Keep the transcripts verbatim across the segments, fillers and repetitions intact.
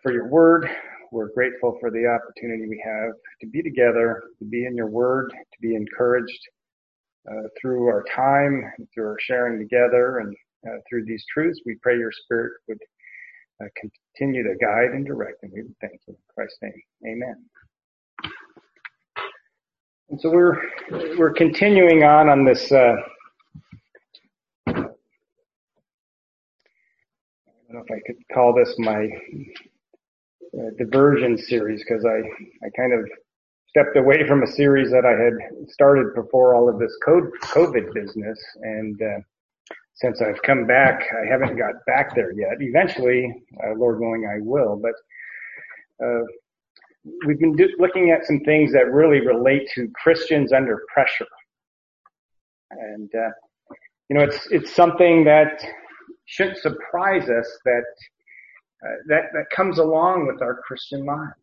for your word. We're grateful for the opportunity we have to be together, to be in your word, to be encouraged uh, through our time, through our sharing together, and uh, through these truths. We pray your Spirit would uh, continue to guide and direct, and we would thank you in Christ's name. Amen. And so we're we're continuing on on this. Uh, I don't know if I could call this my uh, diversion series, because I I kind of stepped away from a series that I had started before all of this COVID business, and uh, since I've come back, I haven't got back there yet. Eventually, uh, Lord willing, I will. But uh, we've been do- looking at some things that really relate to Christians under pressure, and uh, you know, it's it's something that shouldn't surprise us that uh, that that comes along with our Christian lives.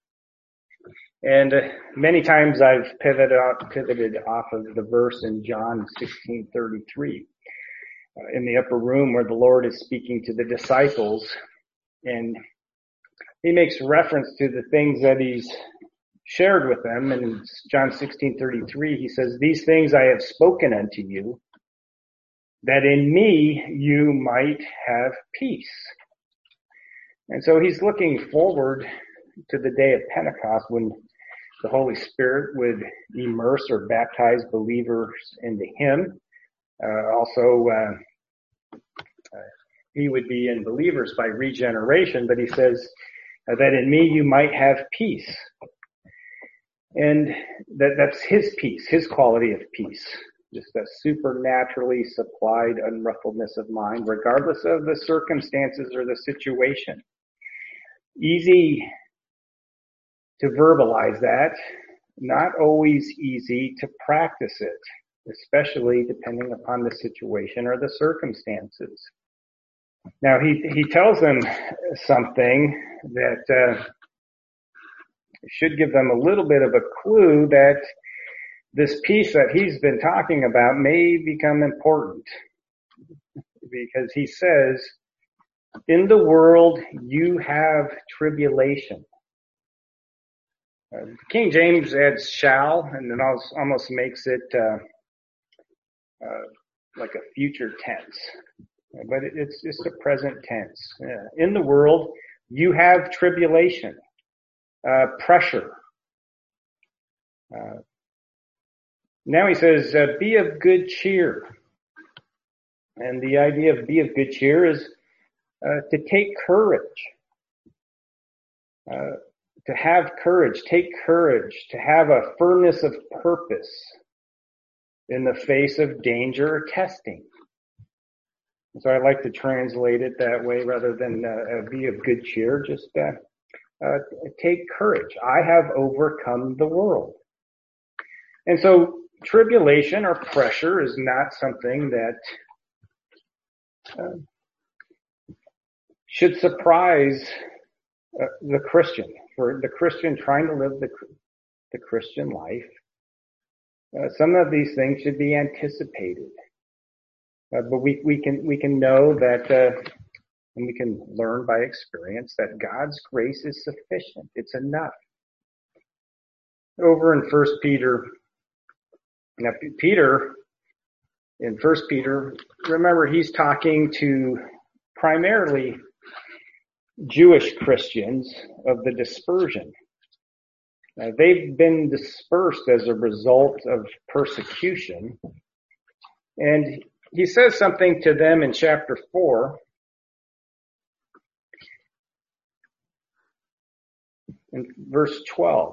And uh, many times I've pivoted off, pivoted off of the verse in John sixteen thirty-three uh, in the upper room where the Lord is speaking to the disciples, and he makes reference to the things that he's shared with them. And in John sixteen thirty-three, he says, "These things I have spoken unto you, that in me you might have peace." And so he's looking forward to the day of Pentecost when the Holy Spirit would immerse or baptize believers into him. Uh, also, uh, uh, he would be in believers by regeneration, but he says uh, that in me you might have peace. And that, that's his peace, his quality of peace. Just a supernaturally supplied unruffledness of mind, regardless of the circumstances or the situation. Easy to verbalize that, not always easy to practice it, especially depending upon the situation or the circumstances. Now, he, he tells them something that uh, should give them a little bit of a clue that this peace that he's been talking about may become important, because he says, "In the world you have tribulation." Uh, King James adds "shall," and then almost makes it uh, uh, like a future tense, but it, it's just a present tense. Uh, in the world you have tribulation, uh, pressure. Uh, Now he says, uh, "Be of good cheer." And the idea of "be of good cheer" is uh, to take courage, uh, to have courage, take courage, to have a firmness of purpose in the face of danger or testing. So I like to translate it that way rather than uh, "be of good cheer." Just uh, uh, take courage. I have overcome the world. And so tribulation or pressure is not something that uh, should surprise uh, the Christian. For the Christian trying to live the, the Christian life, uh, some of these things should be anticipated. Uh, but we, we can we can know that, uh, and we can learn by experience that God's grace is sufficient. It's enough. Over in First Peter. Now, Peter, in First Peter, remember, he's talking to primarily Jewish Christians of the dispersion. Uh, they've been dispersed as a result of persecution. And he says something to them in chapter four. In verse twelve.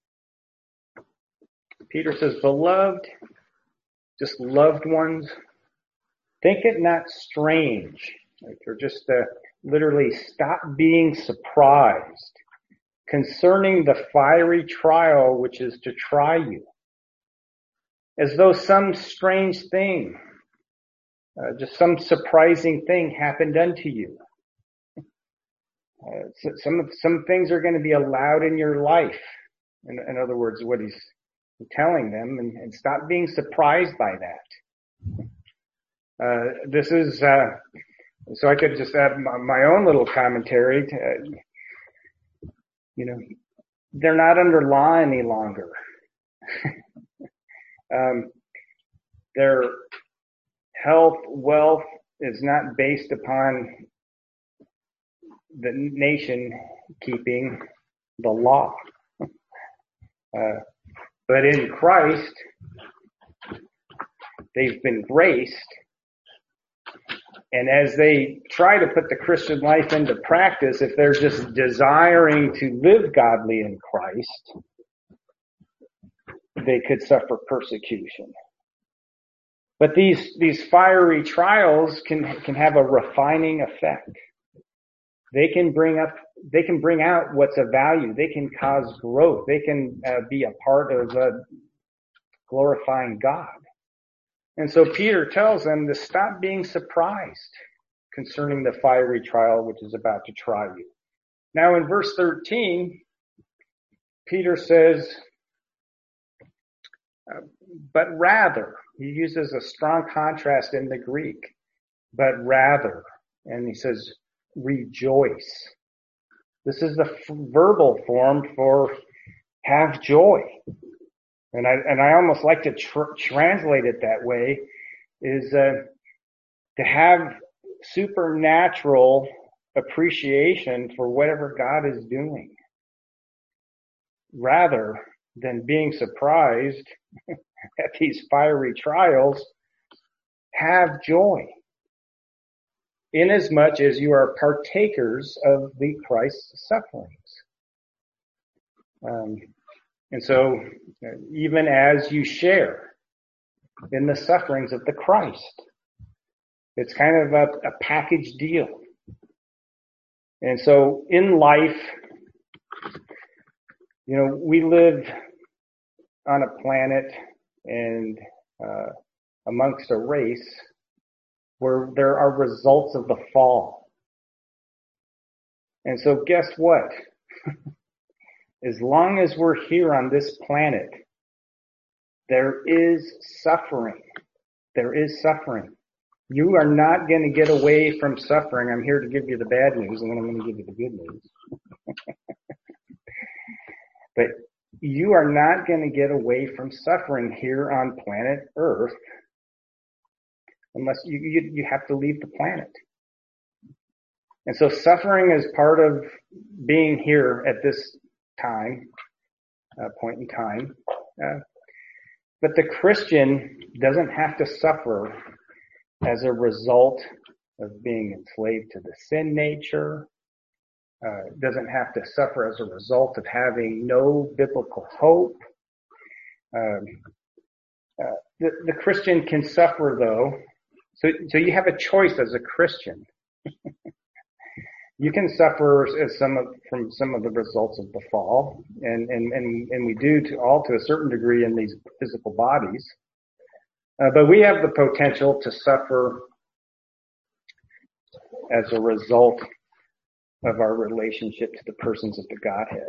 Peter says, "Beloved," just loved ones, "think it not strange," like, or just uh, literally stop being surprised concerning the fiery trial which is to try you, as though some strange thing, uh, just some surprising thing happened unto you. Uh, so some some things are going to be allowed in your life. In, in other words, what he's telling them, and, and stop being surprised by that. Uh, this is, uh, so I could just add my, my own little commentary. To, You know, they're not under law any longer. um, their health, wealth is not based upon the nation keeping the law. Uh, but in Christ, they've been graced. And as they try to put the Christian life into practice, if they're just desiring to live godly in Christ, they could suffer persecution. But these, these fiery trials can, can have a refining effect. They can bring up, they can bring out what's of value. They can cause growth. They can uh, be a part of uh, glorifying God. And so Peter tells them to stop being surprised concerning the fiery trial which is about to try you. Now in verse thirteen, Peter says, uh, but rather, he uses a strong contrast in the Greek, but rather, and he says, rejoice. This is the f- verbal form for have joy. And I, and I almost like to tr- translate it that way, is uh, to have supernatural appreciation for whatever God is doing, rather than being surprised at these fiery trials. Have joy, inasmuch as you are partakers of the Christ's sufferings. Um, and so, even as you share in the sufferings of the Christ, it's kind of a, a package deal. And so, in life, you know, we live on a planet and uh, amongst a race where there are results of the fall. And so, guess what? As long as we're here on this planet, there is suffering. There is suffering. You are not going to get away from suffering. I'm here to give you the bad news, and then I'm going to give you the good news. But you are not going to get away from suffering here on planet Earth unless you, you, you have to leave the planet. And so suffering is part of being here at this time, uh, point in time. Uh, but the Christian doesn't have to suffer as a result of being enslaved to the sin nature. Uh, doesn't have to suffer as a result of having no biblical hope. Um, uh, the, the Christian can suffer though. So, so you have a choice as a Christian. You can suffer as some of, from some of the results of the fall, and, and, and, and we do to all to a certain degree in these physical bodies. Uh, but we have the potential to suffer as a result of our relationship to the persons of the Godhead.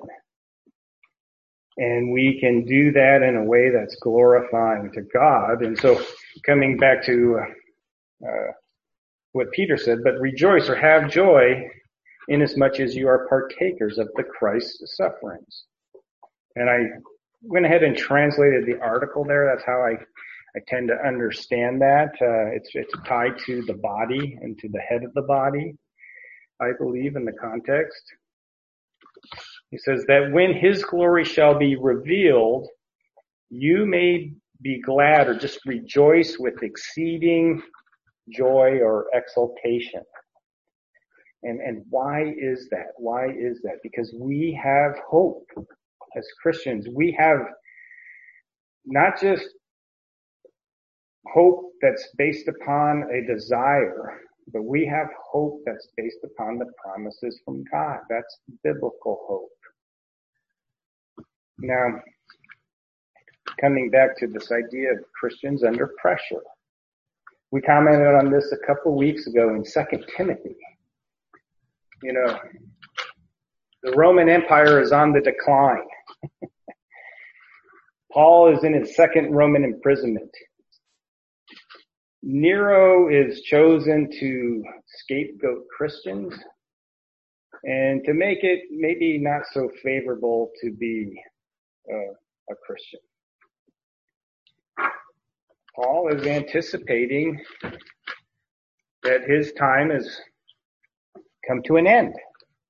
And we can do that in a way that's glorifying to God. And so coming back to uh, what Peter said, but rejoice or have joy inasmuch as you are partakers of the Christ's sufferings. And I went ahead and translated the article there. That's how I, I tend to understand that. Uh, it's, it's tied to the body and to the head of the body, I believe, in the context. He says that when his glory shall be revealed, you may be glad or just rejoice with exceeding joy or exultation. And, and why is that? Why is that? Because we have hope as Christians. We have not just hope that's based upon a desire, but we have hope that's based upon the promises from God. That's biblical hope. Now, coming back to this idea of Christians under pressure. We commented on this a couple of weeks ago in Second Timothy. You know, the Roman Empire is on the decline. Paul is in his second Roman imprisonment. Nero is chosen to scapegoat Christians. and to make it maybe not so favorable to be uh, a Christian. Paul is anticipating that his time has come to an end.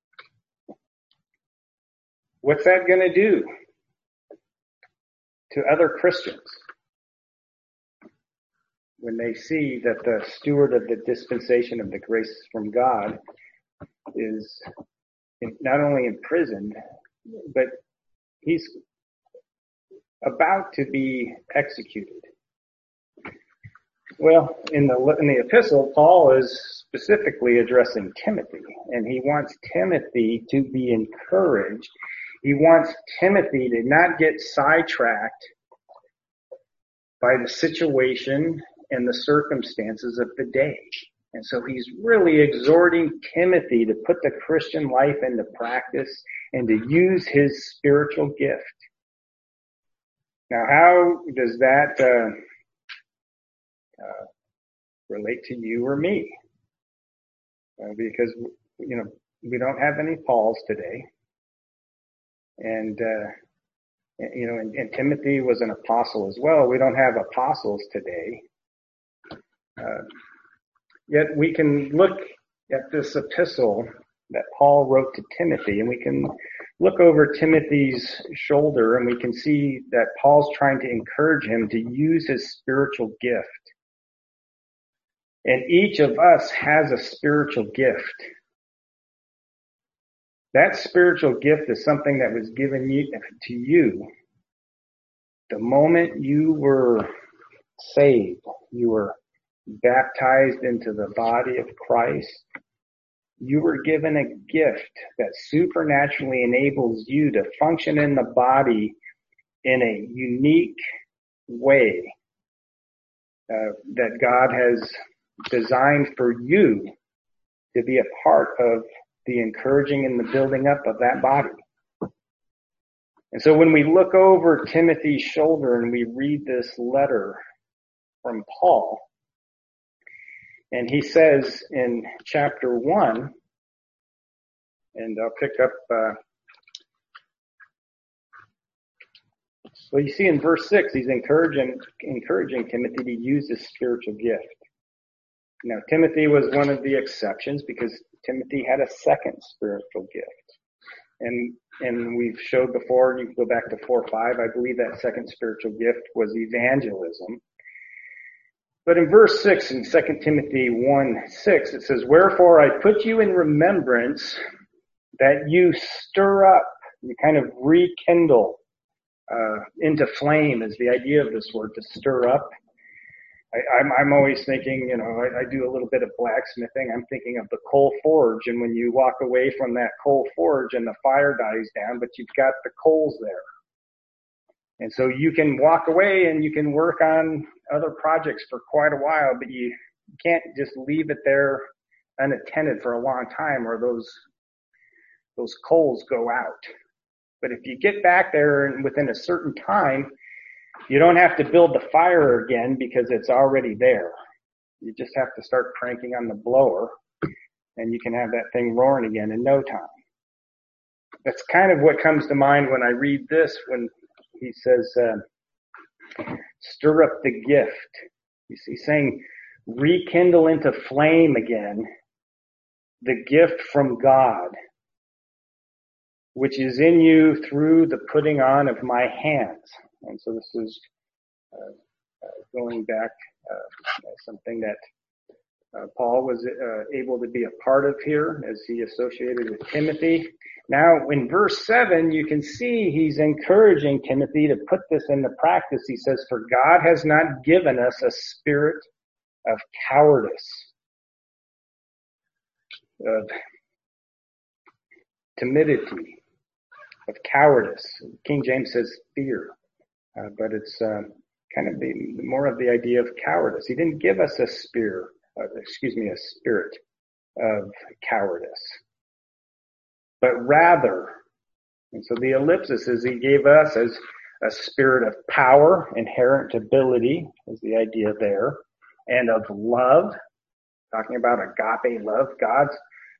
What's that going to do to other Christians when they see that the steward of the dispensation of the grace from God is not only imprisoned, but he's about to be executed? Well, in the in the epistle, Paul is specifically addressing Timothy, and he wants Timothy to be encouraged. He wants Timothy to not get sidetracked by the situation and the circumstances of the day. And so he's really exhorting Timothy to put the Christian life into practice and to use his spiritual gift. Now, how does that uh, uh, relate to you or me? Uh, because, you know, we don't have any Pauls today. And, uh, you know, and, and Timothy was an apostle as well. We don't have apostles today. Uh, yet we can look at this epistle that Paul wrote to Timothy, and we can look over Timothy's shoulder, and we can see that Paul's trying to encourage him to use his spiritual gift. And each of us has a spiritual gift. That spiritual gift is something that was given you, to you the moment you were saved. You were baptized into the body of Christ. You were given a gift that supernaturally enables you to function in the body in a unique way uh, that God has designed for you to be a part of the encouraging and the building up of that body. And so when we look over Timothy's shoulder and we read this letter from Paul, and he says in chapter one, and I'll pick up, uh, well, you see in verse six, he's encouraging, encouraging Timothy to use his spiritual gift. Now, Timothy was one of the exceptions because Timothy had a second spiritual gift. And, and we've showed before, you can go back to four five, I believe that second spiritual gift was evangelism. But in verse six, in Second Timothy one six, it says, "Wherefore I put you in remembrance that you stir up," you kind of rekindle, uh, into flame is the idea of this word, to stir up. I, I'm, I'm always thinking, you know, I, I do a little bit of blacksmithing. I'm thinking of the coal forge, and when you walk away from that coal forge and the fire dies down, but you've got the coals there. And so you can walk away and you can work on other projects for quite a while, but you can't just leave it there unattended for a long time, or those, those coals go out. But if you get back there and within a certain time, you don't have to build the fire again because it's already there. You just have to start cranking on the blower and you can have that thing roaring again in no time. That's kind of what comes to mind when I read this, when he says, uh, stir up the gift. He's saying, rekindle into flame again the gift from God, which is in you through the putting on of my hands. And so this is uh, uh, going back uh, something that uh, Paul was uh, able to be a part of here as he associated with Timothy. Now, in verse seven, you can see he's encouraging Timothy to put this into practice. He says, "For God has not given us a spirit of cowardice, of timidity, of cowardice." King James says fear. Uh, but it's uh, kind of the more of the idea of cowardice. He didn't give us a spirit, uh, excuse me, a spirit of cowardice, but rather, and so the ellipsis is he gave us as a spirit of power, inherent ability is the idea there, and of love, talking about agape love, God's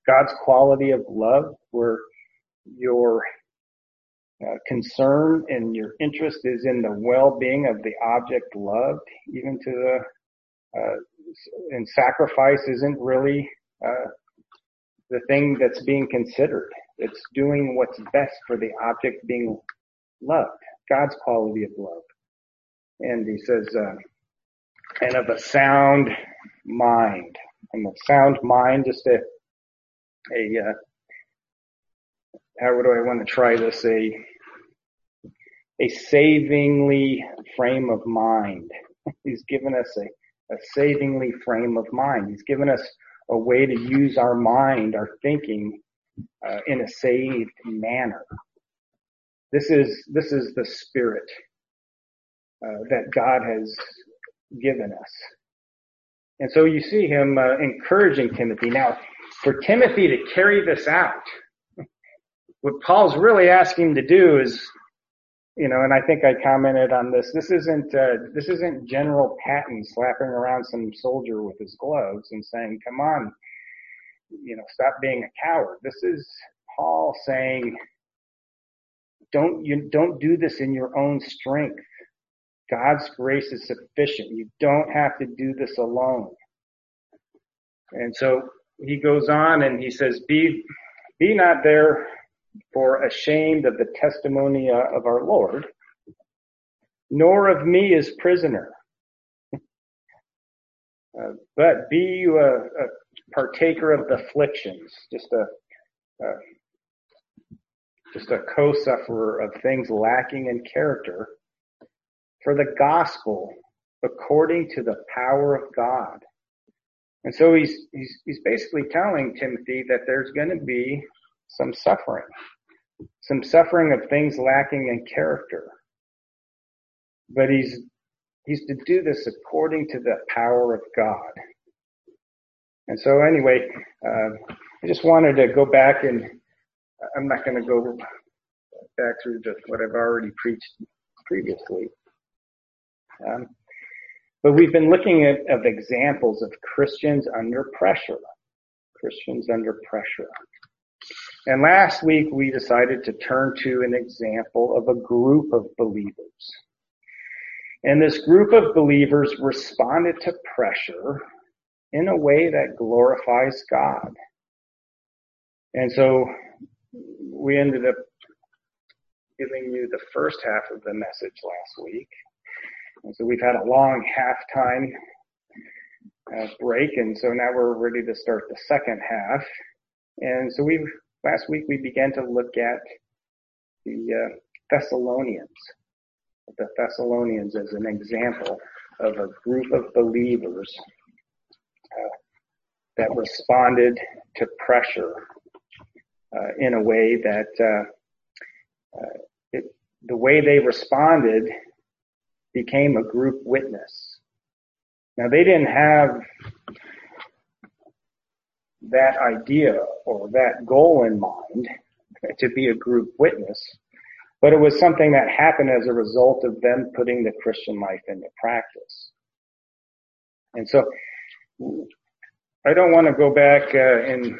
God's quality of love, where your uh, concern and your interest is in the well-being of the object loved, even to the, uh, and sacrifice isn't really uh, the thing that's being considered. It's doing what's best for the object being loved, God's quality of love. And he says, uh, and of a sound mind. And the sound mind, just a, a uh, how do I want to try this? A, a savingly frame of mind. He's given us a, a savingly frame of mind. He's given us a way to use our mind, our thinking, uh, in a saved manner. This is, this is the spirit, uh, that God has given us. And so you see him, uh, encouraging Timothy. Now, for Timothy to carry this out, what Paul's really asking him to do is, you know, and I think I commented on this, this isn't, uh, this isn't General Patton slapping around some soldier with his gloves and saying, come on, you know, stop being a coward. This is Paul saying, don't, you don't do this in your own strength. God's grace is sufficient. You don't have to do this alone. And so he goes on and he says, be, be not therefore ashamed of the testimony of our Lord, nor of me as prisoner. Uh, but be you a, a partaker of the afflictions, just a, a just a co-sufferer of things lacking in character, for the gospel according to the power of God. And so he's he's he's basically telling Timothy that there's going to be some suffering, some suffering of things lacking in character. But he's he's to do this according to the power of God. And so anyway, uh, I just wanted to go back, and I'm not going to go back through the, what I've already preached previously. Um, but we've been looking at of examples of Christians under pressure. Christians under pressure. And last week we decided to turn to an example of a group of believers. And this group of believers responded to pressure in a way that glorifies God. And so we ended up giving you the first half of the message last week. And so we've had a long halftime uh, break, and so now we're ready to start the second half. And so we last week we began to look at the uh, Thessalonians, the Thessalonians as an example of a group of believers uh, that responded to pressure uh, in a way that uh, uh, it, the way they responded became a group witness. Now, they didn't have that idea or that goal in mind to be a group witness, but it was something that happened as a result of them putting the Christian life into practice. And so I don't want to go back uh, and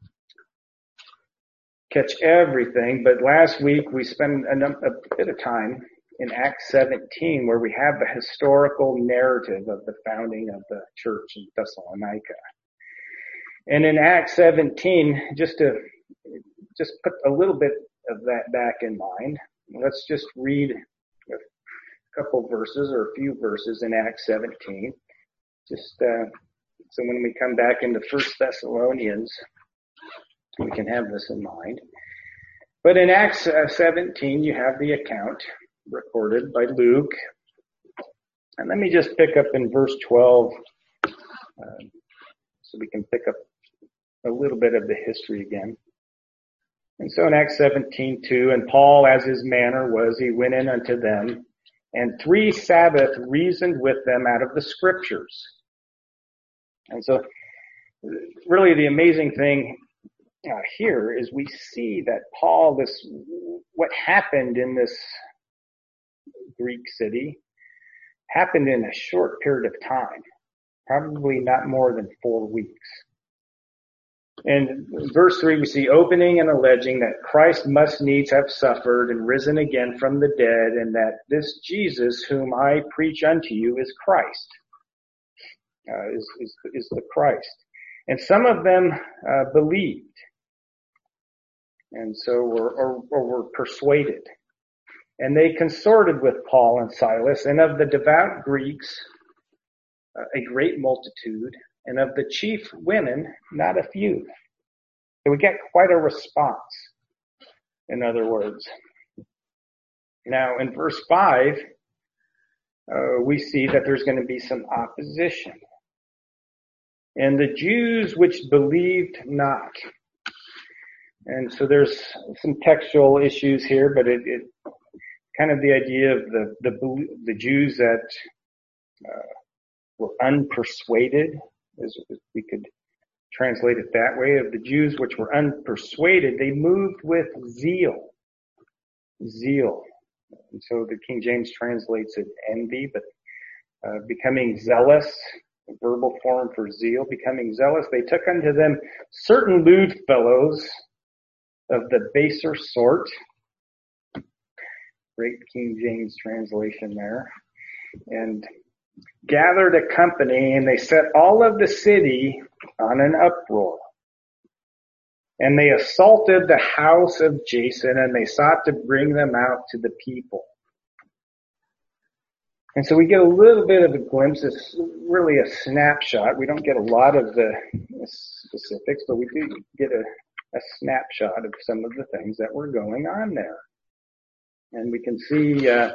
catch everything, but last week we spent a, a bit of time in Acts seventeen, where we have the historical narrative of the founding of the church in Thessalonica. And in Acts seventeen, just to just put a little bit of that back in mind, let's just read a couple verses or a few verses in Acts seventeen. Just uh, so when we come back into First Thessalonians, we can have this in mind. But in Acts seventeen, you have the account recorded by Luke. And let me just pick up in verse twelve, uh, so we can pick up a little bit of the history again. And so in Acts seventeen two, and Paul, as his manner was, he went in unto them, and three Sabbaths reasoned with them out of the scriptures. And so really the amazing thing uh, here is we see that Paul, this, what happened in this Greek city happened in a short period of time, probably not more than four weeks. And verse three, we see opening and alleging that Christ must needs have suffered and risen again from the dead, and that this Jesus whom I preach unto you is Christ, uh, is, is, is the Christ. And some of them uh, believed, and so were, or, or were persuaded. And they consorted with Paul and Silas, and of the devout Greeks, uh, a great multitude, and of the chief women, not a few. So we get quite a response, in other words. Now, in verse five, uh, we see that there's going to be some opposition. And the Jews which believed not. And so there's some textual issues here, but it, it kind of the idea of the the, the Jews that uh, were unpersuaded, as we could translate it that way, of the Jews which were unpersuaded, they moved with zeal. Zeal. And so the King James translates it envy, but uh, becoming zealous, a verbal form for zeal, becoming zealous, they took unto them certain lewd fellows of the baser sort. Great King James translation there. And gathered a company, and they set all of the city on an uproar. And they assaulted the house of Jason, and they sought to bring them out to the people. And so we get a little bit of a glimpse. It's really a snapshot. We don't get a lot of the specifics, but we do get a, a snapshot of some of the things that were going on there. And we can see uh,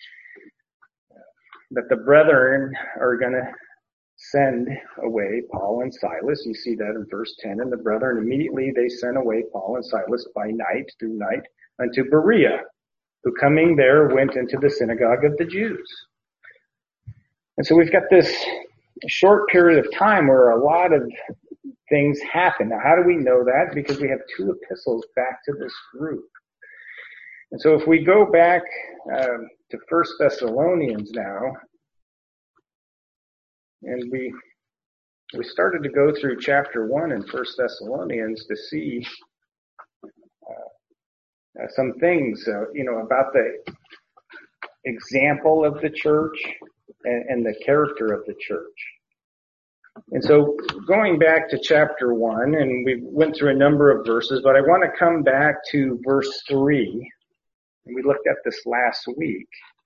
that the brethren are going to send away Paul and Silas. You see that in verse ten. And the brethren immediately they sent away Paul and Silas by night, through night, unto Berea, who coming there went into the synagogue of the Jews. And so we've got this short period of time where a lot of things happen. Now, how do we know that? Because we have two epistles back to this group. And so if we go back um, to First Thessalonians now, and we we started to go through chapter one in First Thessalonians to see uh, uh, some things, uh, you know, about the example of the church and, and the character of the church. And so going back to chapter one, and we went through a number of verses, but I want to come back to verse three. And we looked at this last week.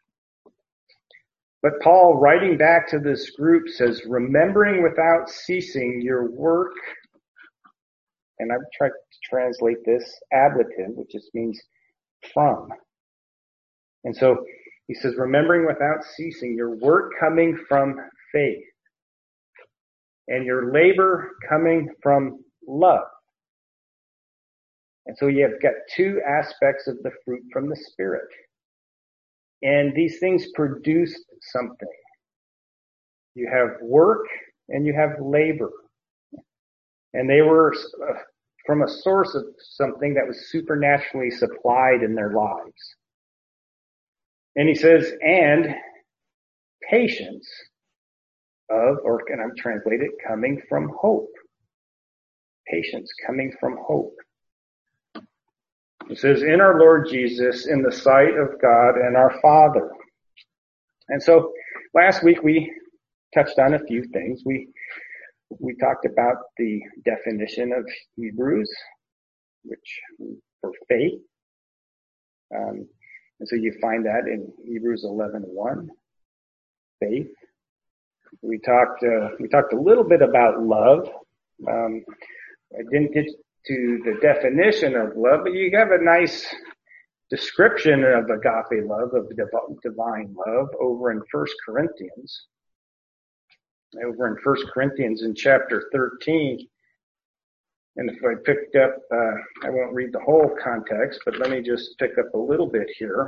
But Paul, writing back to this group, says, remembering without ceasing your work, and I've tried to translate this, ablative, which just means from. And so he says, remembering without ceasing your work coming from faith, and your labor coming from love. And so you've got two aspects of the fruit from the Spirit. And these things produce something. You have work and you have labor. And they were uh, from a source of something that was supernaturally supplied in their lives. And he says, and patience of, or can I translate it, coming from hope. Patience coming from hope. It says, in our Lord Jesus, in the sight of God and our Father. And so last week we touched on a few things. We we talked about the definition of Hebrews, which for faith. Um, and so you find that in Hebrews eleven one, faith. We talked uh, we talked a little bit about love. Um, I didn't get to the definition of love, but you have a nice description of agape love, of divine love, over in First Corinthians. Over in First Corinthians in chapter thirteen. And if I picked up, uh, I won't read the whole context, but let me just pick up a little bit here.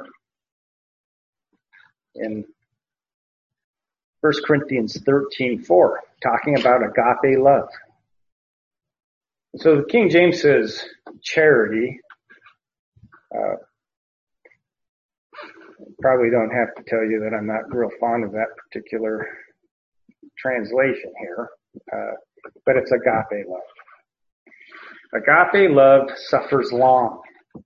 In First Corinthians thirteen four, talking about agape love. So the King James says charity. Uh, probably don't have to tell you that I'm not real fond of that particular translation here, uh, but it's agape love. Agape love suffers long,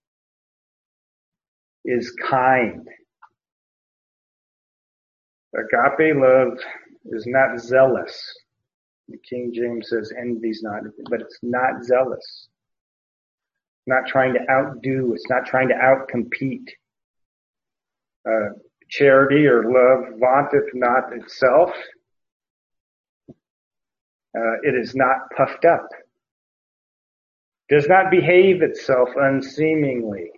is kind. Agape love is not zealous. The King James says envy's not, but it's not zealous. Not trying to outdo. It's not trying to outcompete. Uh, charity or love vaunteth not itself. Uh, it is not puffed up. Does not behave itself unseemingly.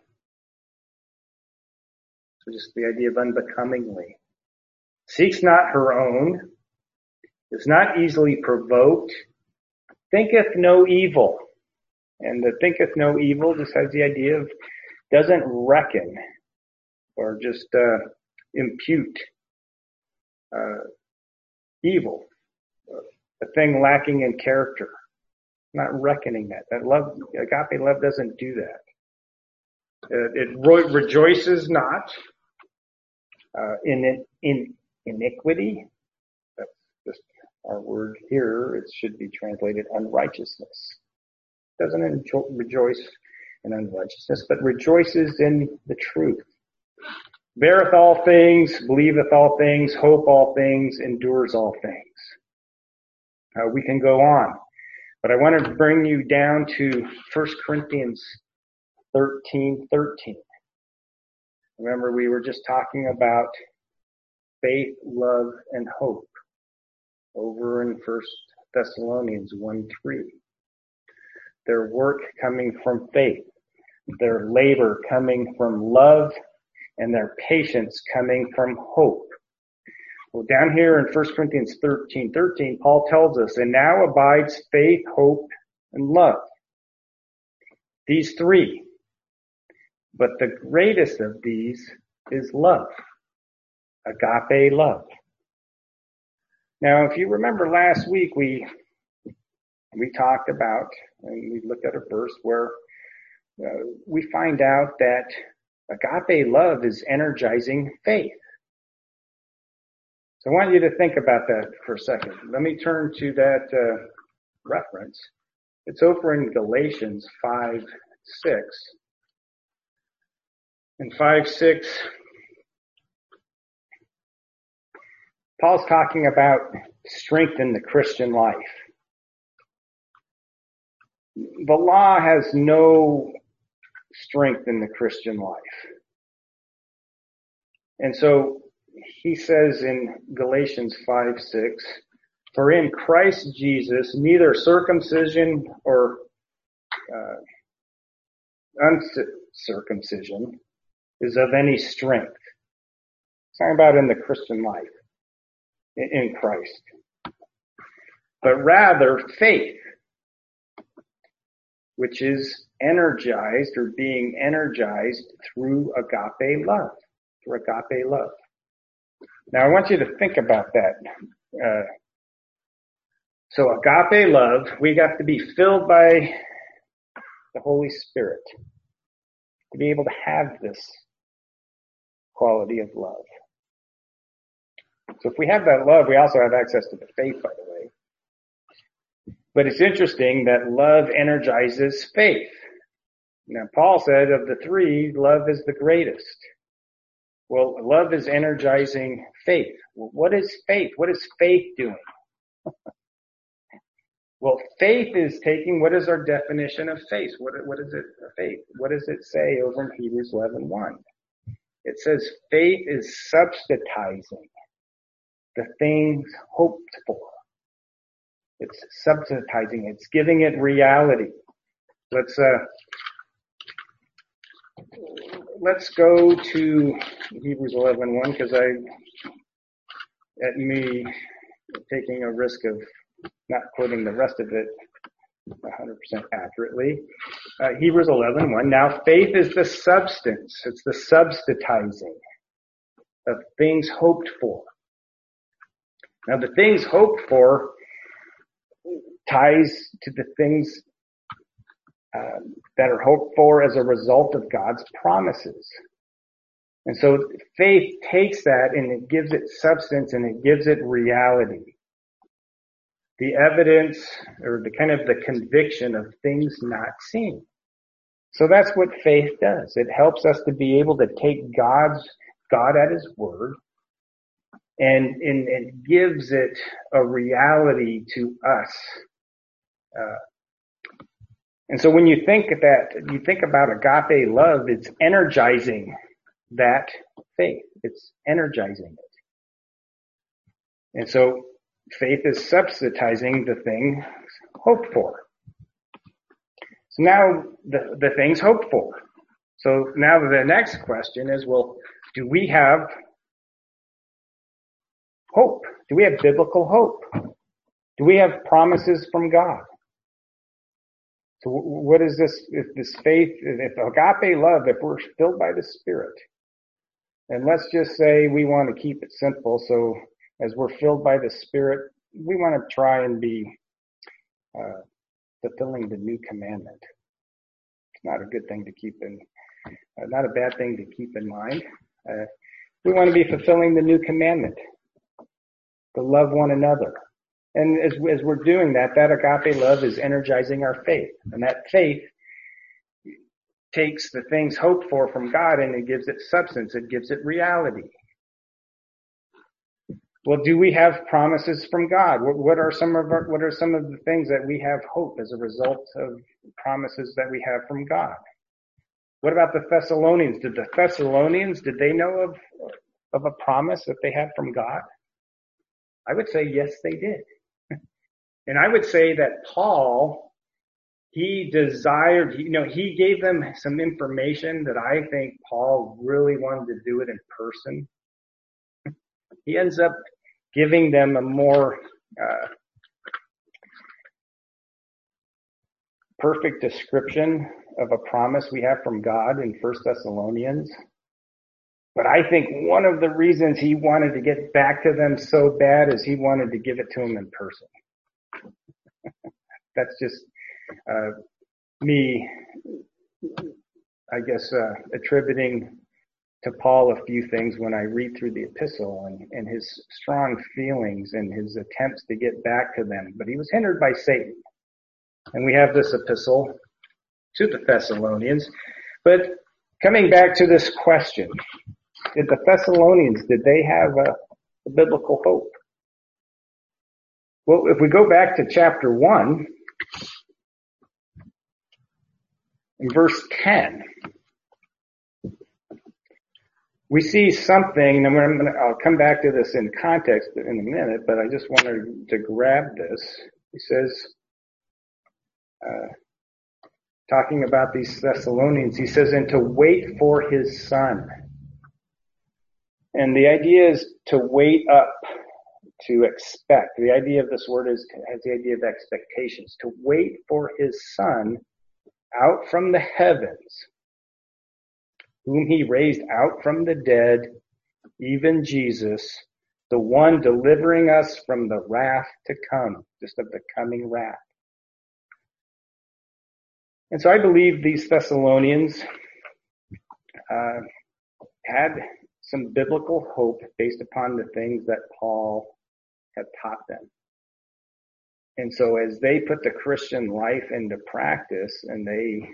So just the idea of unbecomingly. Seeks not her own. Is not easily provoked. Thinketh no evil. And the thinketh no evil just has the idea of doesn't reckon or just uh, impute uh, evil, a thing lacking in character. Not reckoning that. That love, agape love doesn't do that. Uh, it ro- rejoices not uh, in in iniquity. That's just our word here. It should be translated unrighteousness. Doesn't enjoy, rejoice in unrighteousness, but rejoices in the truth. Beareth all things, believeth all things, hope all things, endures all things. Uh, we can go on, but I want to bring you down to First Corinthians thirteen thirteen. Remember, we were just talking about faith, love, and hope over in First Thessalonians one three. Their work coming from faith, their labor coming from love, and their patience coming from hope. Well, down here in First Corinthians thirteen thirteen, Paul tells us, and now abides faith, hope, and love. These three. But the greatest of these is love. Agape love. Now, if you remember last week, we we talked about, and we looked at a verse where uh, we find out that agape love is energizing faith. So I want you to think about that for a second. Let me turn to that uh, reference. It's over in Galatians five six. In five six, Paul's talking about strength in the Christian life. The law has no strength in the Christian life. And so he says in Galatians five six, for in Christ Jesus, neither circumcision or uh, uncircumcision is of any strength. It's talking about in the Christian life, in, in Christ. But rather faith, which is energized or being energized through agape love, through agape love. Now I want you to think about that. Uh, so agape love, we got to be filled by the Holy Spirit to be able to have this quality of love. So if we have that love, we also have access to the faith, by the way. But it's interesting that love energizes faith. Now, Paul said of the three, love is the greatest. Well, love is energizing faith. Well, what is faith? What is faith doing? Well, faith is taking, what is our definition of faith? What, what is it, faith? What does it say over in Hebrews eleven one? It says faith is subsidizing the things hoped for. It's subsidizing. It's giving it reality. Let's uh, let's go to Hebrews eleven one because I, at me taking a risk of not quoting the rest of it one hundred percent accurately. Uh, Hebrews eleven one. Now faith is the substance. It's the subsidizing of things hoped for. Now the things hoped for ties to the things uh, that are hoped for as a result of God's promises. And so faith takes that and it gives it substance and it gives it reality. the evidence or the kind of the conviction of things not seen. So that's what faith does. It helps us to be able to take God's God at His word, and, and it gives it a reality to us. Uh, and so when you think that, you think about agape love, it's energizing that faith. It's energizing it. And so faith is subsidizing the thing hoped for. So now the, the thing's hoped for. So now the next question is, well, do we have hope? Do we have biblical hope? Do we have promises from God? So what is this, if this faith, if agape love, if we're filled by the Spirit, and let's just say we want to keep it simple, so as we're filled by the Spirit, we want to try and be uh, fulfilling the new commandment. It's not a good thing to keep in, uh, not a bad thing to keep in mind. Uh, we want to be fulfilling the new commandment, to love one another. And as, as we're doing that, that agape love is energizing our faith. And that faith takes the things hoped for from God and it gives it substance. It gives it reality. Well, do we have promises from God? What, what are some of our, what are some of the things that we have hope as a result of promises that we have from God? What about the Thessalonians? Did the Thessalonians, did they know of, of a promise that they had from God? I would say yes, they did. And I would say that Paul, he desired, you know, he gave them some information that I think Paul really wanted to do it in person. He ends up giving them a more uh, perfect description of a promise we have from God in First Thessalonians. But I think one of the reasons he wanted to get back to them so bad is he wanted to give it to them in person. That's just uh, me, I guess, uh, attributing to Paul a few things when I read through the epistle and, and his strong feelings and his attempts to get back to them. But he was hindered by Satan. And we have this epistle to the Thessalonians. But coming back to this question, did the Thessalonians, did they have a, a biblical hope? Well, if we go back to chapter one, in verse ten, we see something, and I'm gonna, I'll come back to this in context in a minute, but I just wanted to grab this. He says, uh, talking about these Thessalonians, he says, and to wait for his son. And the idea is to wait up, to expect. The idea of this word is has the idea of expectations. To wait for his son out from the heavens, whom he raised out from the dead, even Jesus, the one delivering us from the wrath to come, just of the coming wrath. And so I believe these Thessalonians uh, had some biblical hope based upon the things that Paul had taught them. And so as they put the Christian life into practice and they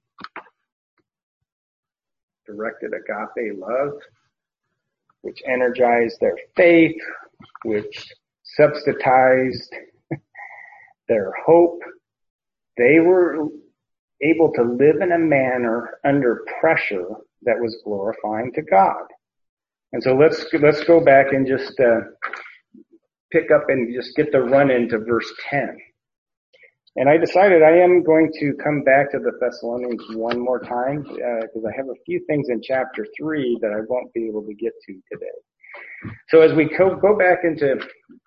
directed agape love, which energized their faith, which subsidized their hope, they were able to live in a manner under pressure that was glorifying to God. And so let's let's go back and just uh, pick up and just get the run into verse ten. And I decided I am going to come back to the Thessalonians one more time because uh, I have a few things in chapter three that I won't be able to get to today. So as we go, go back into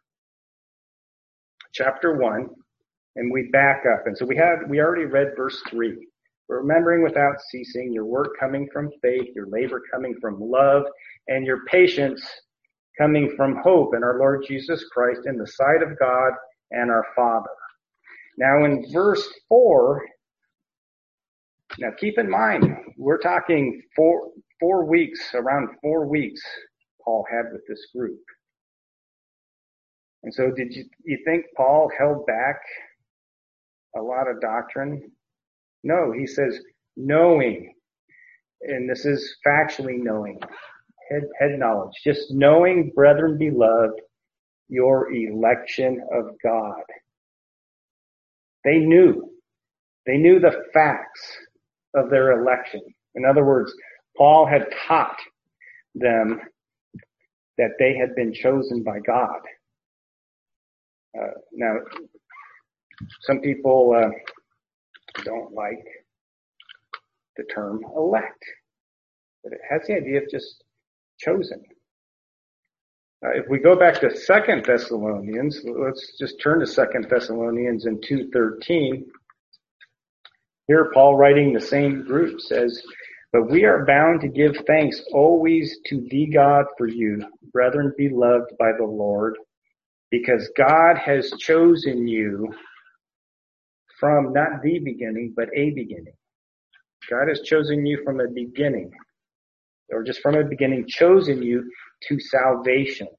chapter one and we back up, and so we had we already read verse three. Remembering without ceasing, your work coming from faith, your labor coming from love, and your patience coming from hope in our Lord Jesus Christ in the sight of God and our Father. Now in verse four, now keep in mind, we're talking four, four weeks, around four weeks Paul had with this group. And so did you, you think Paul held back a lot of doctrine? No, he says knowing, and this is factually knowing, head, head knowledge, just knowing, brethren beloved, your election of God. They knew. They knew the facts of their election. In other words, Paul had taught them that they had been chosen by God. Uh, now, some people uh, don't like the term elect, but it has the idea of just chosen. Uh, if we go back to Second Thessalonians, let's just turn to Second Thessalonians in two thirteen. Here, Paul, writing the same group, says, "But we are bound to give thanks always to thee, God, for you, brethren beloved by the Lord, because God has chosen you from not the beginning, but a beginning." God has chosen you from a beginning, or just from a beginning, chosen you to salvation.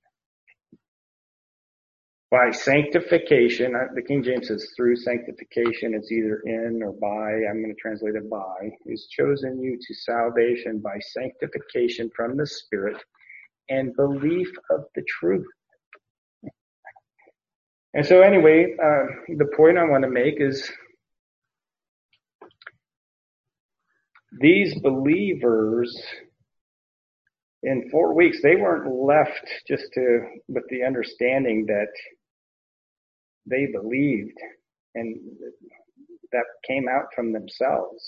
By sanctification, the King James says through sanctification, it's either in or by, I'm going to translate it by, is chosen you to salvation by sanctification from the Spirit and belief of the truth. And so anyway, uh, the point I want to make is these believers in four weeks, they weren't left just to with the understanding that they believed and that came out from themselves.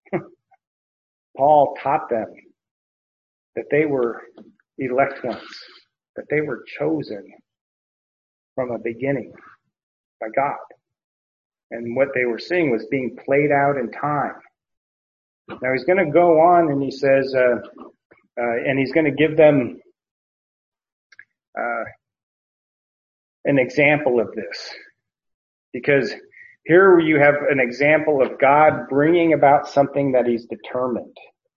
Paul taught them that they were elect ones, that they were chosen from a beginning by God. And what they were seeing was being played out in time. Now he's going to go on and he says, uh, uh, and he's going to give them uh, an example of this. Because here you have an example of God bringing about something that he's determined.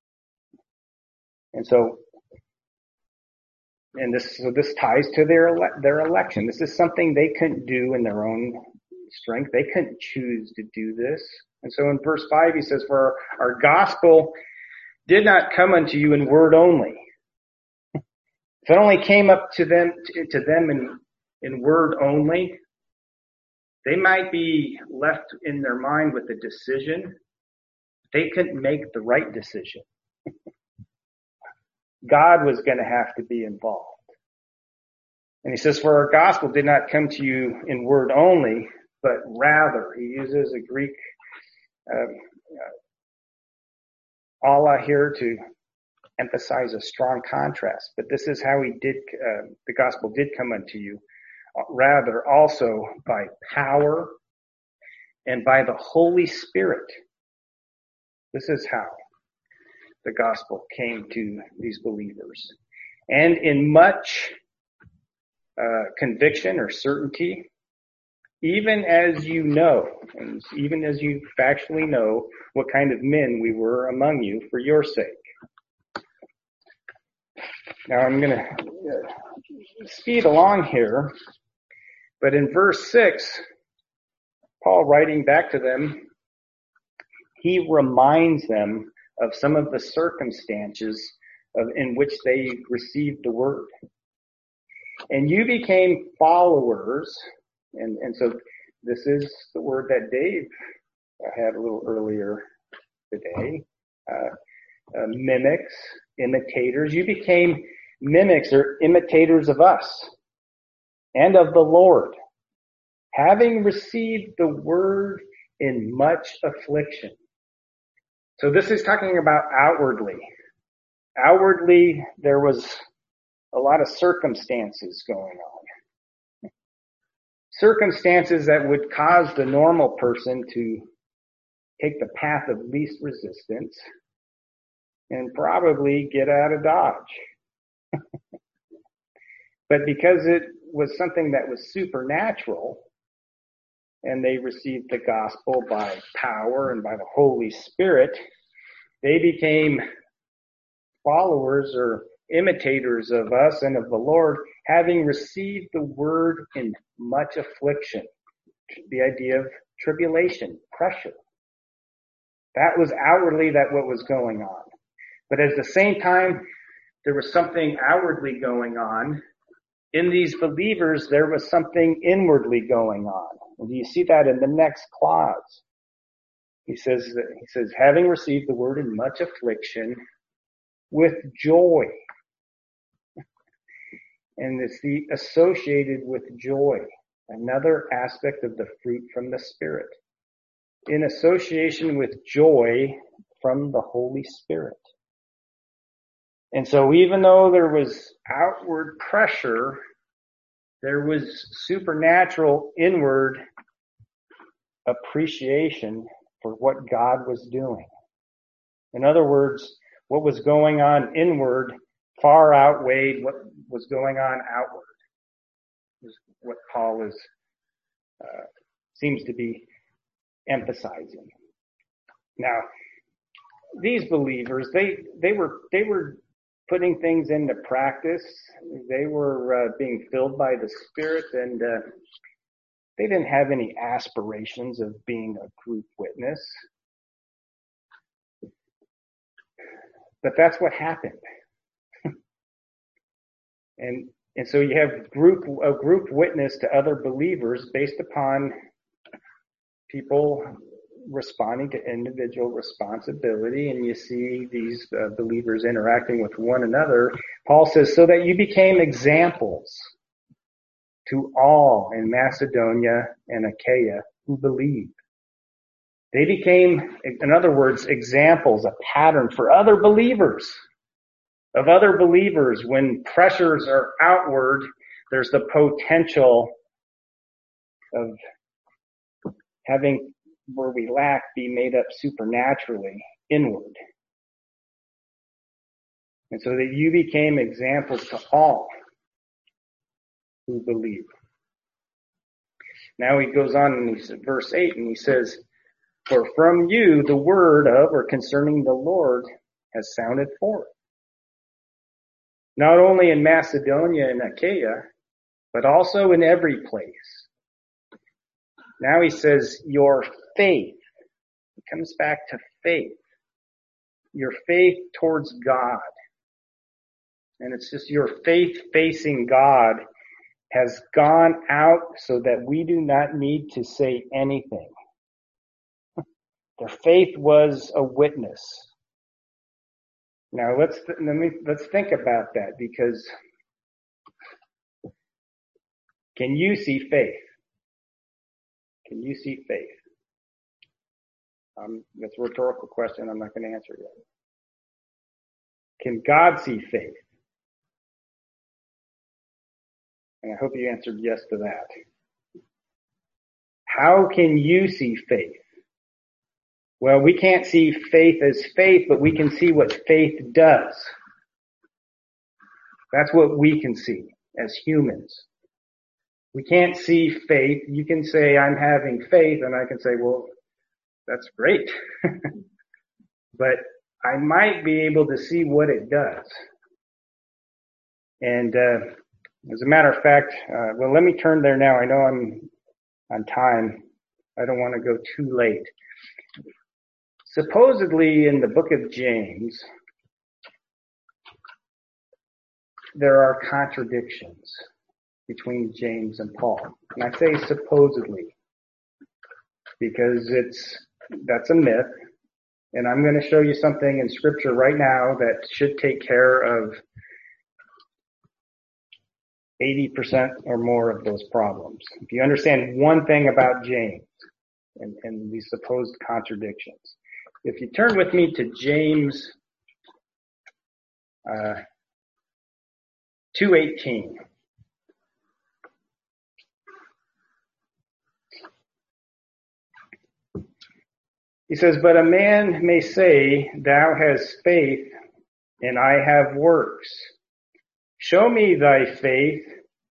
And so, and this, so this ties to their, ele- their election. This is something they couldn't do in their own strength. They couldn't choose to do this. And so in verse five, he says, "For our, our gospel did not come unto you in word only." If it only came up to them, to, to them in, in word only, they might be left in their mind with a decision. They couldn't make the right decision. God was going to have to be involved. And he says, "For our gospel did not come to you in word only, but rather," he uses a Greek uh, uh, Allah here to emphasize a strong contrast. But this is how he did, uh, the gospel did come unto you. Rather also by power and by the Holy Spirit. This is how the gospel came to these believers. And in much uh, conviction or certainty, even as you know, and even as you factually know what kind of men we were among you for your sake. Now I'm going to uh, speed along here. But in verse six, Paul writing back to them, he reminds them of some of the circumstances of, in which they received the word. "And you became followers," and, and so this is the word that Dave had a little earlier today, uh, uh, mimics, imitators. You became mimics or imitators of us and of the Lord, having received the word in much affliction. So this is talking about outwardly. Outwardly, there was a lot of circumstances going on. Circumstances that would cause the normal person to take the path of least resistance and probably get out of Dodge. But because it was something that was supernatural, and they received the gospel by power and by the Holy Spirit, they became followers or imitators of us and of the Lord, having received the word in much affliction. The idea of tribulation, pressure. That was outwardly that what was going on. But at the same time, there was something outwardly going on. In these believers, there was something inwardly going on. And you see that in the next clause. He says, he says, having received the word in much affliction with joy. And it's the associated with joy, another aspect of the fruit from the Spirit. In association with joy from the Holy Spirit. And so even though there was outward pressure, there was supernatural inward appreciation for what God was doing. In other words, what was going on inward far outweighed what was going on outward. Is what Paul is uh, seems to be emphasizing. Now, these believers, they they were they were putting things into practice. They were uh, being filled by the Spirit, and uh, they didn't have any aspirations of being a group witness. But that's what happened. and and so you have group a group witness to other believers based upon people responding to individual responsibility, and you see these uh, believers interacting with one another. Paul says, so that you became examples to all in Macedonia and Achaia who believed. They became, in other words, examples, a pattern for other believers, of other believers. When pressures are outward, there's the potential of having where we lack be made up supernaturally inward. And so that you became examples to all who believe. Now he goes on in verse eight and he says, for from you the word of or concerning the Lord has sounded forth. Not only in Macedonia and Achaia, but also in every place. Now he says, your faith. It comes back to faith. Your faith towards God. And it's just your faith facing God has gone out so that we do not need to say anything. Their faith was a witness. Now let's th- let me let's think about that, because can you see faith? Can you see faith? Um, that's a rhetorical question. I'm not going to answer yet. Can God see faith? And I hope you answered yes to that. How can you see faith? Well, we can't see faith as faith, but we can see what faith does. That's what we can see as humans. We can't see faith. You can say, I'm having faith, and I can say, well, that's great. But I might be able to see what it does. And uh, as a matter of fact, uh, well, let me turn there now. I know I'm on time. I don't want to go too late. Supposedly in the book of James, there are contradictions between James and Paul. And I say supposedly because it's that's a myth. And I'm going to show you something in Scripture right now that should take care of eighty percent or more of those problems. If you understand one thing about James and, and these supposed contradictions. If you turn with me to James uh, two eighteen. He says, but a man may say, thou hast faith, and I have works. Show me thy faith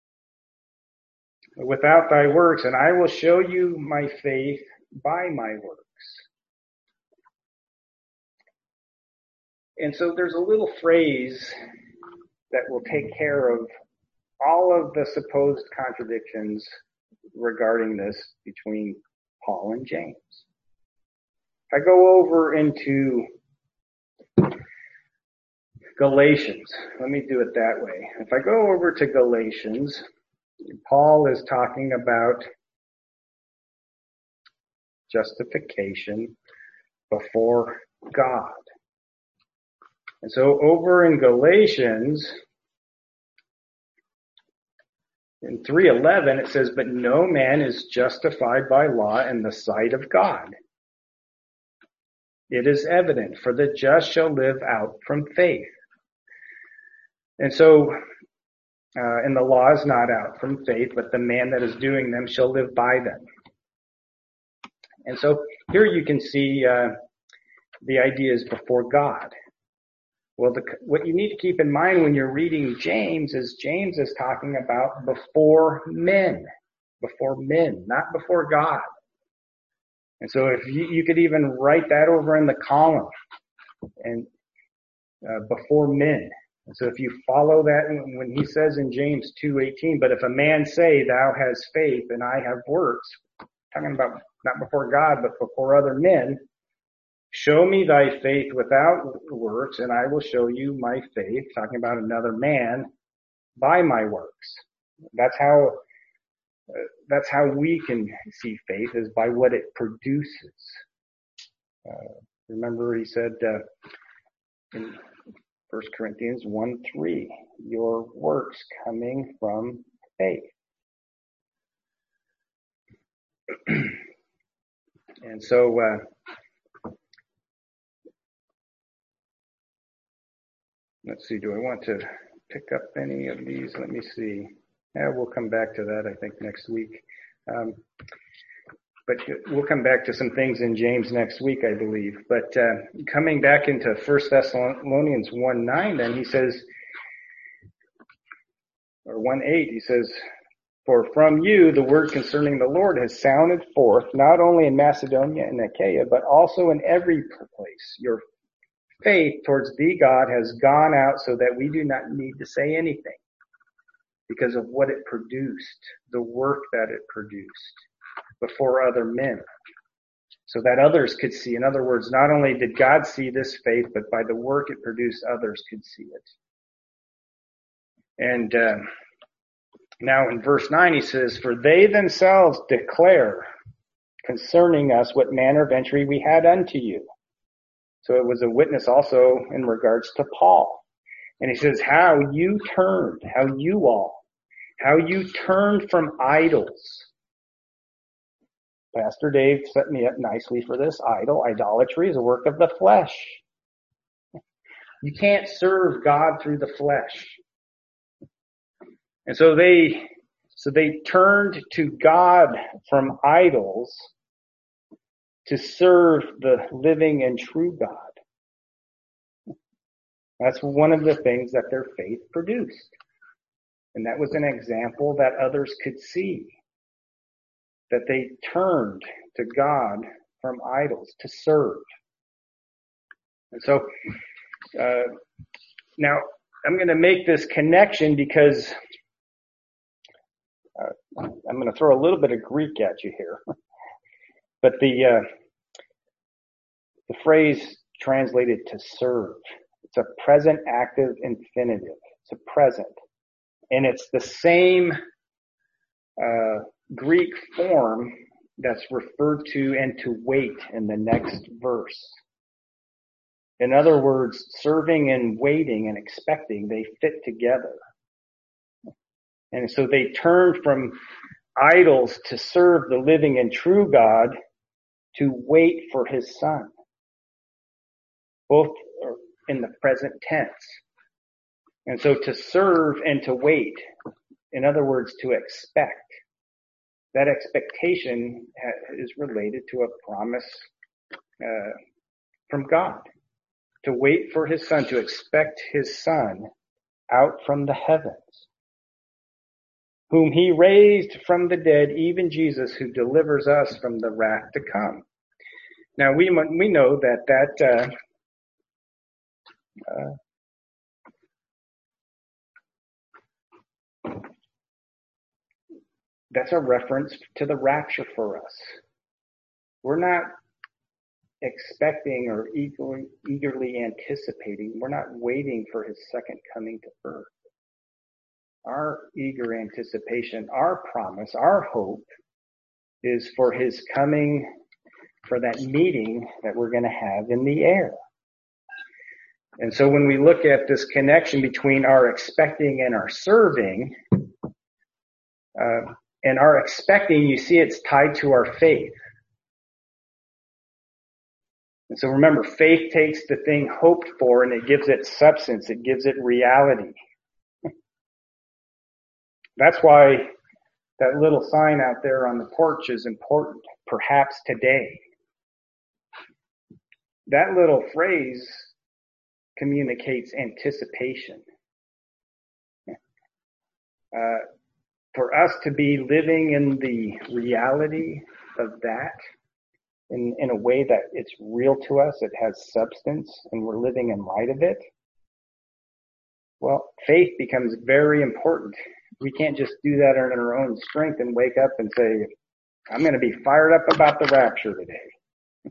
without thy works, and I will show you my faith by my works. And so there's a little phrase that will take care of all of the supposed contradictions regarding this between Paul and James. If I go over into Galatians, let me do it that way. If I go over to Galatians, Paul is talking about justification before God. And so over in Galatians, in three eleven, it says, "But no man is justified by law in the sight of God. It is evident, for the just shall live out from faith." And so, uh, and the law is not out from faith, but the man that is doing them shall live by them. And so here you can see uh, the idea is before God. Well, the, what you need to keep in mind when you're reading James is James is talking about before men, before men, not before God. And so if you, you could even write that over in the column and uh, before men. And so if you follow that, when he says in James two eighteen, "But if a man say, thou hast faith and I have works," talking about not before God, but before other men, "show me thy faith without works, and I will show you my faith," talking about another man, "by my works." That's how, uh, that's how we can see faith, is by what it produces. Uh, remember he said, uh, in First Corinthians one three, "your works coming from faith." And so, uh, let's see, do I want to pick up any of these? Let me see. Yeah, we'll come back to that, I think, next week. Um, but we'll come back to some things in James next week, I believe. But uh, coming back into First Thessalonians one nine, then he says, or one eight, he says, "For from you the word concerning the Lord has sounded forth, not only in Macedonia and Achaia, but also in every place. Your faith towards thee, God, has gone out so that we do not need to say anything," because of what it produced, the work that it produced before other men, so that others could see. In other words, not only did God see this faith, but by the work it produced, others could see it. And uh, now in verse nine, he says, "For they themselves declare concerning us what manner of entry we had unto you." So it was a witness also in regards to Paul. And he says, "How you turned, how you all, how you turned from idols." Pastor Dave set me up nicely for this. Idol, idolatry is a work of the flesh. You can't serve God through the flesh. And so they, so they turned to God from idols to serve the living and true God. That's one of the things that their faith produced. And that was an example that others could see, that they turned to God from idols to serve. And so, uh, now I'm going to make this connection because uh, I'm going to throw a little bit of Greek at you here. But the, uh, the phrase translated to serve, it's a present active infinitive. It's a present. And it's the same, uh, Greek form that's referred to and to wait in the next verse. In other words, serving and waiting and expecting, they fit together. And so they turned from idols to serve the living and true God, to wait for his Son. Both are in the present tense. And so to serve and to wait, in other words, to expect. That expectation is related to a promise uh, from God. To wait for his Son, to expect his Son out from the heavens, whom he raised from the dead, even Jesus, who delivers us from the wrath to come. Now we we know that that uh, uh, That's a reference to the rapture for us. We're not expecting or eagerly, eagerly anticipating. We're not waiting for his second coming to earth. Our eager anticipation, our promise, our hope is for his coming, for that meeting that we're going to have in the air. And so when we look at this connection between our expecting and our serving, uh, and our expecting, you see it's tied to our faith. And so remember, faith takes the thing hoped for and it gives it substance. It gives it reality. That's why that little sign out there on the porch is important. Perhaps today. That little phrase communicates anticipation. Uh, for us to be living in the reality of that, in, in a way that it's real to us, it has substance, and we're living in light of it, well, faith becomes very important. We can't just do that in our own strength and wake up and say, I'm going to be fired up about the rapture today.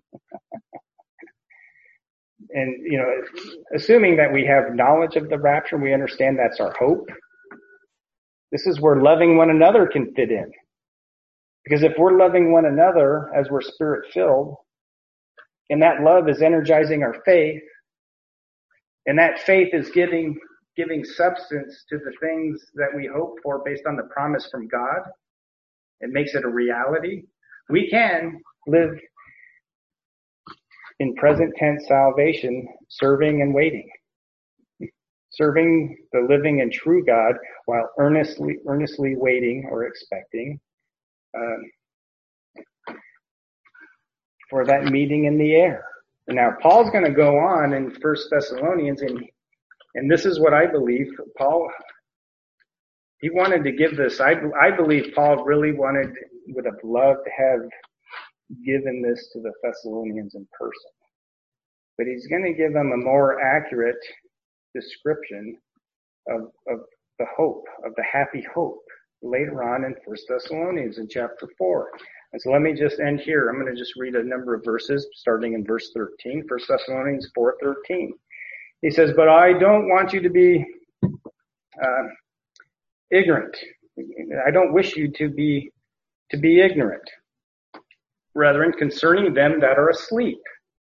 And, you know, assuming that we have knowledge of the rapture, we understand that's our hope. This is where loving one another can fit in. Because if we're loving one another as we're spirit-filled, and that love is energizing our faith, and that faith is giving giving substance to the things that we hope for based on the promise from God, it makes it a reality. We can live in present tense salvation, serving and waiting. Serving the living and true God while earnestly, earnestly waiting or expecting um, for that meeting in the air. And now Paul's going to go on in First Thessalonians, and and this is what I believe. Paul, he wanted to give this. I, I believe Paul really wanted, would have loved to have given this to the Thessalonians in person. But he's going to give them a more accurate description of, of the hope, of the happy hope later on in First Thessalonians in chapter four. And so let me just end here. I'm going to just read a number of verses starting in verse thirteen, First Thessalonians four thirteen. He says, but I don't want you to be uh, ignorant. I don't wish you to be to be ignorant, brethren, concerning them that are asleep.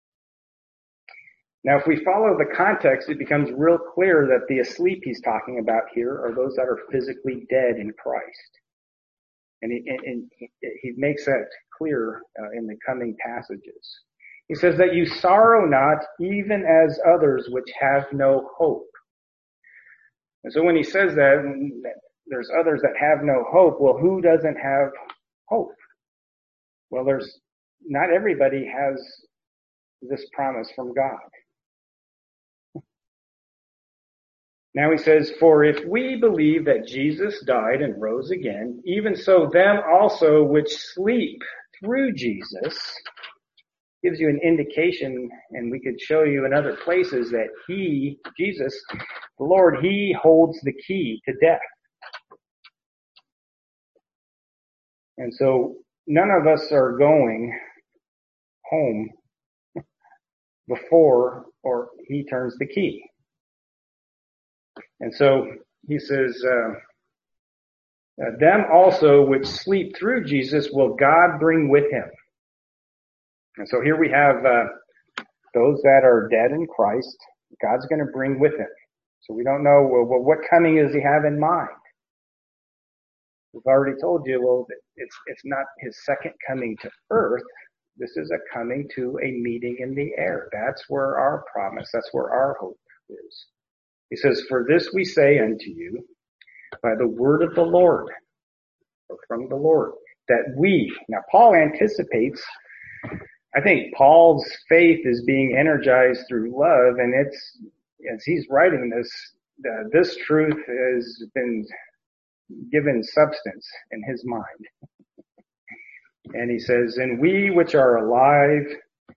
Now, if we follow the context, it becomes real clear that the asleep he's talking about here are those that are physically dead in Christ. And he, and he makes that clear uh, in the coming passages. He says that you sorrow not even as others which have no hope. And so when he says that, there's others that have no hope, well, who doesn't have hope? Well, there's not everybody has this promise from God. Now he says, for if we believe that Jesus died and rose again, even so them also which sleep through Jesus, gives you an indication, and we could show you in other places that he, Jesus, the Lord, he holds the key to death. And so none of us are going home before or he turns the key. And so he says, uh, uh, them also which sleep through Jesus will God bring with him. And so here we have uh, those that are dead in Christ, God's going to bring with him. So we don't know, well, well, what coming does he have in mind? We've already told you, well, it's it's not his second coming to earth. This is a coming to a meeting in the air. That's where our promise, that's where our hope is. He says, for this we say unto you, by the word of the Lord, or from the Lord, that we, now Paul anticipates, I think Paul's faith is being energized through love, and it's, as he's writing this, uh, this truth has been given substance in his mind. And he says, and we which are alive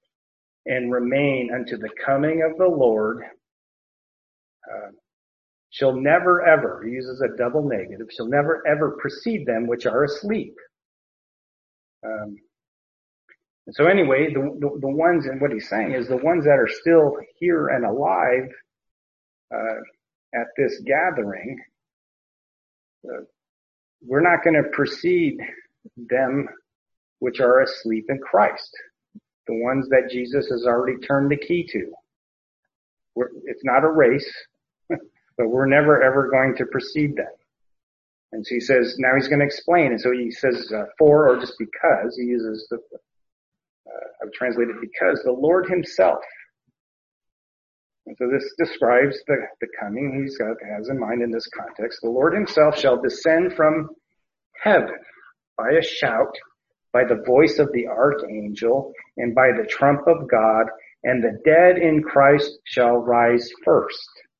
and remain unto the coming of the Lord, uh, shall never ever, he uses a double negative, shall never ever precede them which are asleep. Um, and so anyway, the, the, the ones, and what he's saying is the ones that are still here and alive uh, at this gathering, uh, we're not going to precede them which are asleep in Christ, the ones that Jesus has already turned the key to. We're, it's not a race, but we're never ever going to precede them. And so he says, now he's going to explain. And so he says, uh, for or just because, he uses the, uh, I've translated because, the Lord himself. And so this describes the, the coming he's got, has in mind in this context. The Lord himself shall descend from heaven by a shout, by the voice of the archangel, and by the trump of God, and the dead in Christ shall rise first.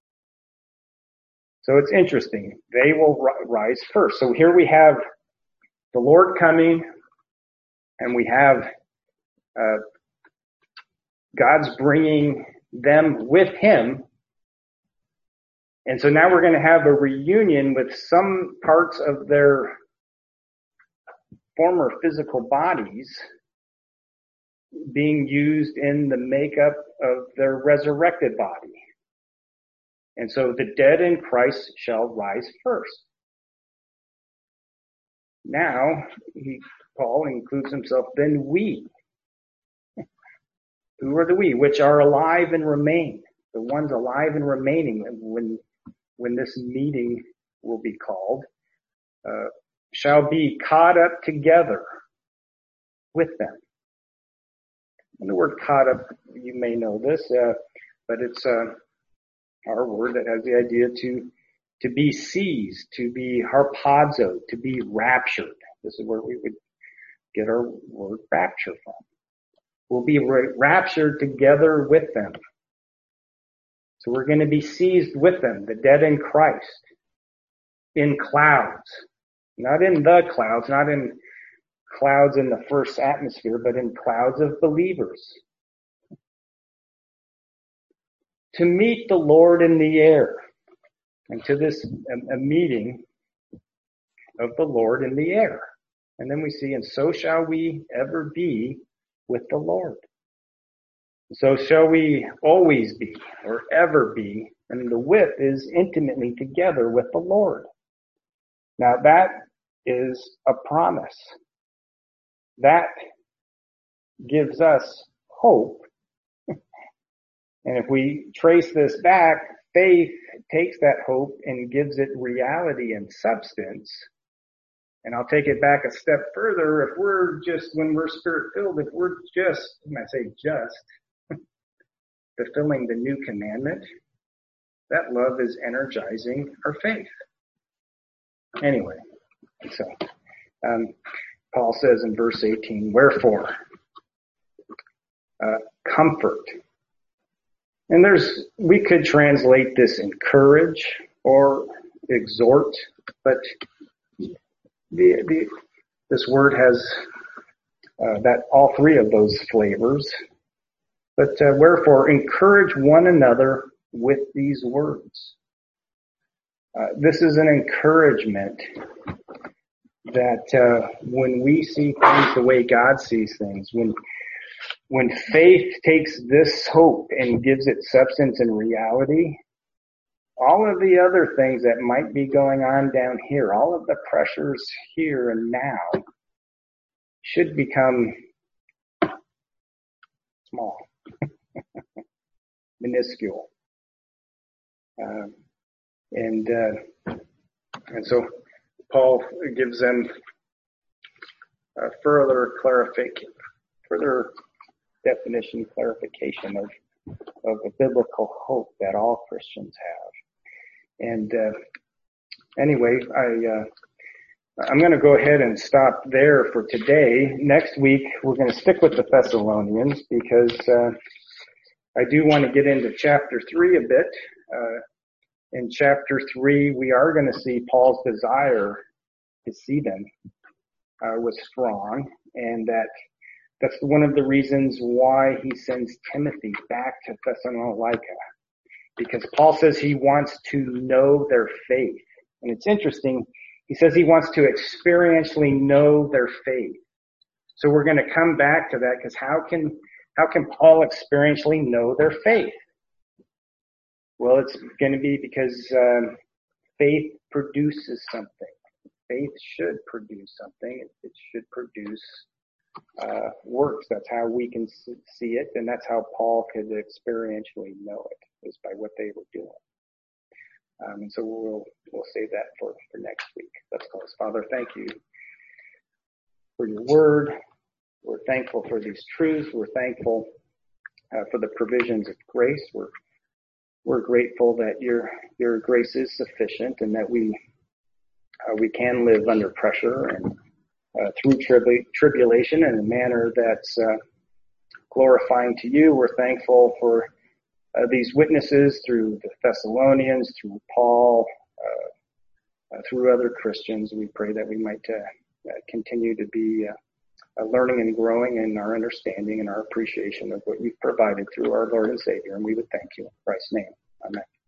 So it's interesting. They will rise first. So here we have the Lord coming, and we have uh, God's bringing them with him. And so now we're going to have a reunion with some parts of their former physical bodies being used in the makeup of their resurrected body. And so the dead in Christ shall rise first. Now, he, Paul includes himself, then we. Who are the we? Which are alive and remain. The ones alive and remaining when, when this meeting will be called, uh, shall be caught up together with them. And the word caught up, you may know this, uh, but it's, uh, our word that has the idea to to be seized, to be harpazo, to be raptured. This is where we would get our word rapture from. We'll be ra- raptured together with them. So we're going to be seized with them, the dead in Christ, in clouds. Not in the clouds, not in clouds in the first atmosphere, but in clouds of believers. To meet the Lord in the air, and to this a, a meeting of the Lord in the air. And then we see, and so shall we ever be with the Lord. So shall we always be, or ever be, and the with is intimately together with the Lord. Now that is a promise. That gives us hope. And if we trace this back, faith takes that hope and gives it reality and substance. And I'll take it back a step further. If we're just, when we're spirit-filled, if we're just, when I say just, fulfilling the new commandment, that love is energizing our faith. Anyway, so um, Paul says in verse eighteen, wherefore, uh, comfort. And there's, we could translate this encourage or exhort, but the, the, this word has uh, that all three of those flavors. But uh, wherefore, encourage one another with these words. Uh, this is an encouragement that uh, when we see things the way God sees things, when When faith takes this hope and gives it substance and reality, all of the other things that might be going on down here, all of the pressures here and now, should become small, minuscule. Uh, and uh, and so Paul gives them a further clarification, further definition, clarification of, of the biblical hope that all Christians have. And uh, anyway, I, uh, I'm going to go ahead and stop there for today. Next week, we're going to stick with the Thessalonians because uh, I do want to get into chapter three a bit. Uh, in chapter three, we are going to see Paul's desire to see them uh, was strong, and that That's one of the reasons why he sends Timothy back to Thessalonica, because Paul says he wants to know their faith. And it's interesting. He says he wants to experientially know their faith. So we're going to come back to that, because how can, how can Paul experientially know their faith? Well, it's going to be because um, faith produces something. Faith should produce something. It should produce uh, works. That's how we can see it, and that's how Paul could experientially know it, is by what they were doing. Um, and so we'll we'll save that for, for next week. Let's close. Father, thank you for your word. We're thankful for these truths. We're thankful uh, for the provisions of grace. We're we're grateful that your your grace is sufficient, and that we uh, we can live under pressure and uh, through tribu- tribulation in a manner that's uh, glorifying to you. We're thankful for uh, these witnesses through the Thessalonians, through Paul, uh, uh, through other Christians. We pray that we might uh, uh, continue to be uh, uh, learning and growing in our understanding and our appreciation of what you've provided through our Lord and Savior. And we would thank you in Christ's name. Amen.